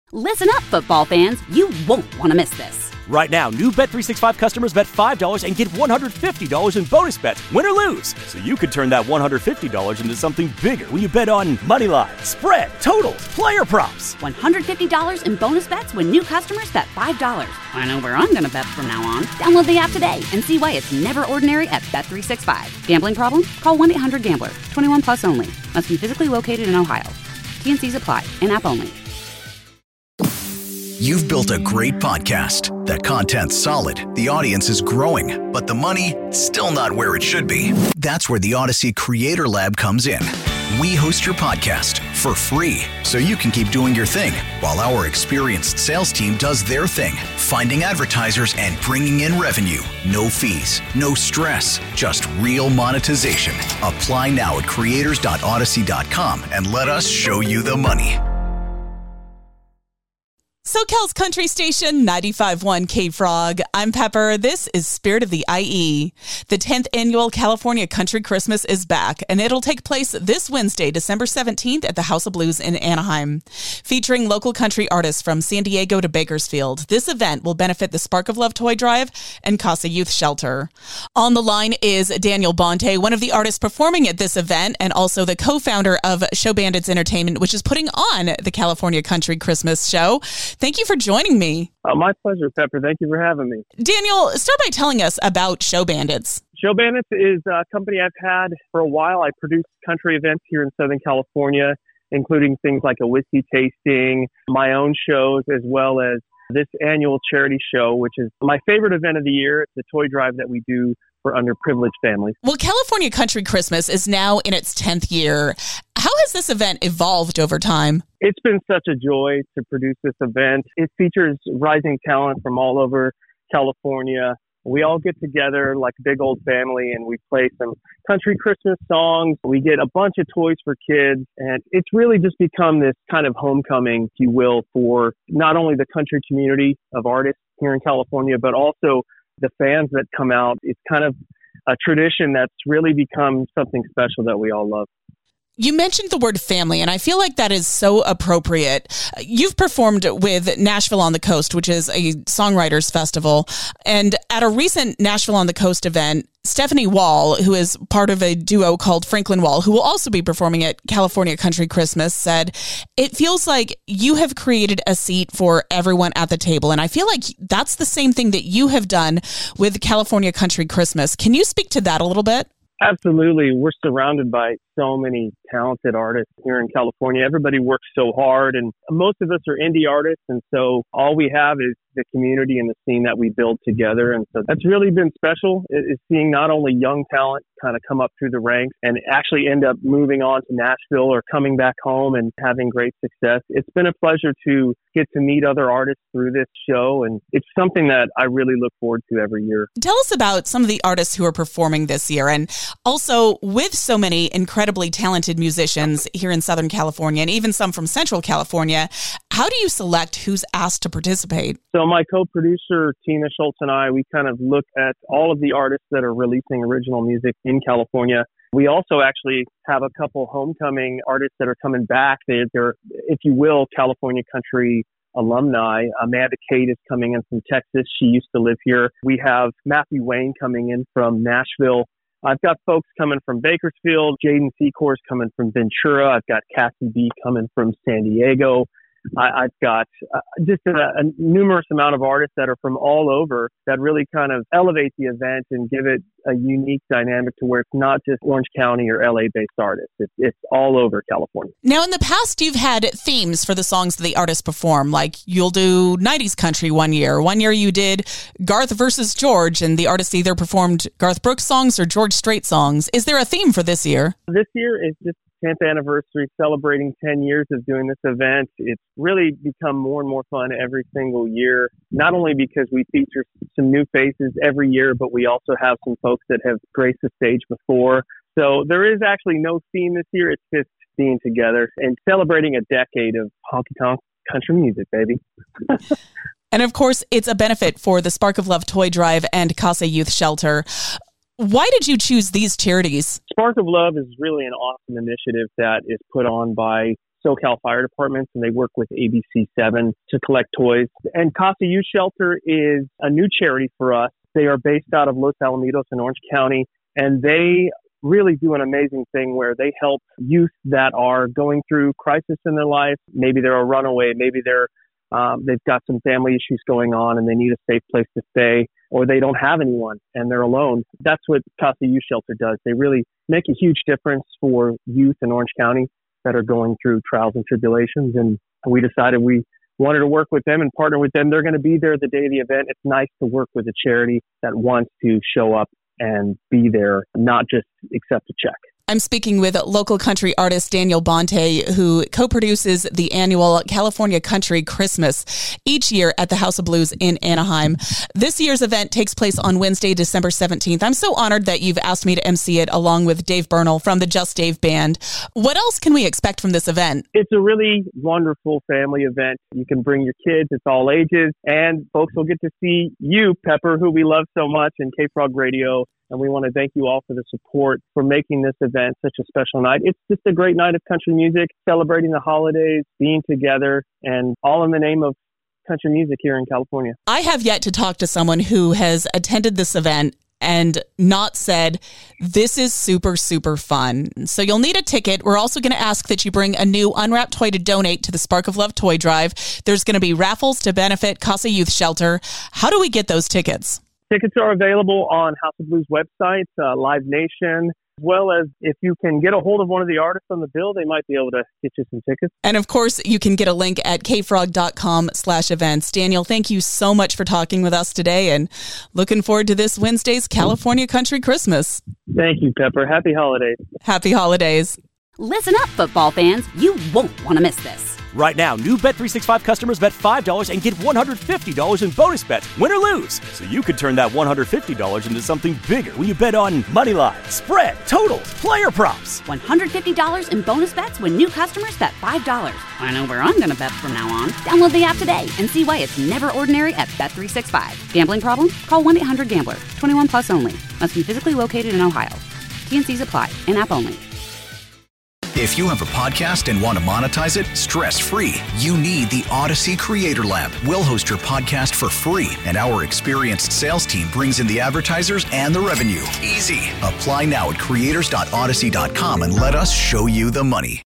Listen up, football fans. You won't want to miss this. Right now, new Bet365 customers bet $5 and get $150 in bonus bets, win or lose. So you could turn that $150 into something bigger when you bet on money line, spread, totals, player props. $150 in bonus bets when new customers bet $5. I know where I'm going to bet from now on. Download the app today and see why it's never ordinary at Bet365. Gambling problem? Call 1-800-GAMBLER. 21 plus only. Must be physically located in Ohio. T&Cs apply. In-app only. You've built a great podcast. The content's solid, the audience is growing, but the money, still not where it should be. That's where the Odyssey Creator Lab comes in. We host your podcast for free, so you can keep doing your thing, while our experienced sales team does their thing, finding advertisers and bringing in revenue. No fees, no stress, just real monetization. Apply now at creators.odyssey.com and let us show you the money. SoCal's country station, 95.1 K-Frog. I'm Pepper. This is Spirit of the IE. The 10th annual California Country Christmas is back, and it'll take place this Wednesday, December 17th at the House of Blues in Anaheim. Featuring local country artists from San Diego to Bakersfield, this event will benefit the Spark of Love Toy Drive and Casa Youth Shelter. On the line is Daniel Bonte, one of the artists performing at this event, and also the co-founder of Show Bandits Entertainment, which is putting on the California Country Christmas show. Thank you for joining me. My pleasure, Pepper. Thank you for having me. Daniel, start by telling us about Show Bandits. Show Bandits is a company I've had for a while. I produce country events here in Southern California, including things like a whiskey tasting, my own shows, as well as this annual charity show, which is my favorite event of the year. It's a toy drive that we do for underprivileged families. Well, California Country Christmas is now in its 10th year. How has this event evolved over time? It's been such a joy to produce this event. It features rising talent from all over California. We all get together like a big old family and we play some country Christmas songs. We get a bunch of toys for kids, and it's really just become this kind of homecoming, if you will, for not only the country community of artists here in California, but also the fans that come out. It's kind of a tradition that's really become something special that we all love. You mentioned the word family, and I feel like that is so appropriate. You've performed with Nashville on the Coast, which is a songwriters festival. And at a recent Nashville on the Coast event, Stephanie Wall, who is part of a duo called Franklin Wall, who will also be performing at California Country Christmas, said, "It feels like you have created a seat for everyone at the table." And I feel like that's the same thing that you have done with California Country Christmas. Can you speak to that a little bit? Absolutely. We're surrounded by so many talented artists here in California. Everybody works so hard, and most of us are indie artists. And so all we have is the community and the scene that we build together. And so that's really been special, is seeing not only young talent kind of come up through the ranks and actually end up moving on to Nashville or coming back home and having great success. It's been a pleasure to get to meet other artists through this show, and it's something that I really look forward to every year. Tell us about some of the artists who are performing this year, and also with so many incredibly talented musicians here in Southern California and even some from Central California, how do you select who's asked to participate? So my co-producer, Tina Schultz, and I, we kind of look at all of the artists that are releasing original music in California. We also actually have a couple homecoming artists that are coming back. They're, if you will, California country alumni. Amanda Cade is coming in from Texas. She used to live here. We have Matthew Wayne coming in from Nashville. I've got folks coming from Bakersfield. Jaden Secor's coming from Ventura. I've got Cassie B coming from San Diego. I've got just a numerous amount of artists that are from all over that really kind of elevate the event and give it a unique dynamic to where it's not just Orange County or LA-based artists. It's all over California. Now, in the past, you've had themes for the songs that the artists perform, like you'll do 90s country one year. One year you did Garth versus George, and the artists either performed Garth Brooks songs or George Strait songs. Is there a theme for this year? This year is just 10th anniversary, celebrating 10 years of doing this event. It's really become more and more fun every single year, not only because we feature some new faces every year, but we also have some folks that have graced the stage before. So there is actually no theme this year. It's just being together and celebrating a decade of honky-tonk country music, baby. And of course, it's a benefit for the Spark of Love Toy Drive and Casa Youth Shelter. Why did you choose these charities? Spark of Love is really an awesome initiative that is put on by SoCal Fire Departments, and they work with ABC7 to collect toys. And Casa Youth Shelter is a new charity for us. They are based out of Los Alamitos in Orange County, and they really do an amazing thing where they help youth that are going through crisis in their life. Maybe they're a runaway, maybe they've got some family issues going on and they need a safe place to stay, or they don't have anyone and they're alone. That's what Casa Youth Shelter does. They really make a huge difference for youth in Orange County that are going through trials and tribulations. And we decided we wanted to work with them and partner with them. They're going to be there the day of the event. It's nice to work with a charity that wants to show up and be there, not just accept a check. I'm speaking with local country artist Daniel Bonte, who co-produces the annual California Country Christmas each year at the House of Blues in Anaheim. This year's event takes place on Wednesday, December 17th. I'm so honored that you've asked me to MC it along with Dave Bernal from the Just Dave Band. What else can we expect from this event? It's a really wonderful family event. You can bring your kids. It's all ages. And folks will get to see you, Pepper, who we love so much, and K-Frog Radio. And we want to thank you all for the support, for making this event such a special night. It's just a great night of country music, celebrating the holidays, being together, and all in the name of country music here in California. I have yet to talk to someone who has attended this event and not said, this is super, super fun. So you'll need a ticket. We're also going to ask that you bring a new unwrapped toy to donate to the Spark of Love toy drive. There's going to be raffles to benefit Casa Youth Shelter. How do we get those tickets? Tickets are available on House of Blues website, Live Nation, as well as if you can get a hold of one of the artists on the bill, they might be able to get you some tickets. And of course, you can get a link at kfrog.com/events. Daniel, thank you so much for talking with us today, and looking forward to this Wednesday's California Country Christmas. Thank you, Pepper. Happy holidays. Happy holidays. Listen up, football fans. You won't want to miss this. Right now, new Bet365 customers bet $5 and get $150 in bonus bets, win or lose. So you could turn that $150 into something bigger when you bet on money line, spread, totals, player props. $150 in bonus bets when new customers bet $5. I know where I'm going to bet from now on. Download the app today and see why it's never ordinary at Bet365. Gambling problem? Call 1-800-GAMBLER. 21 plus only. Must be physically located in Ohio. T&Cs apply. In-app only. If you have a podcast and want to monetize it stress-free, you need the Odyssey Creator Lab. We'll host your podcast for free, and our experienced sales team brings in the advertisers and the revenue. Easy. Apply now at creators.odyssey.com and let us show you the money.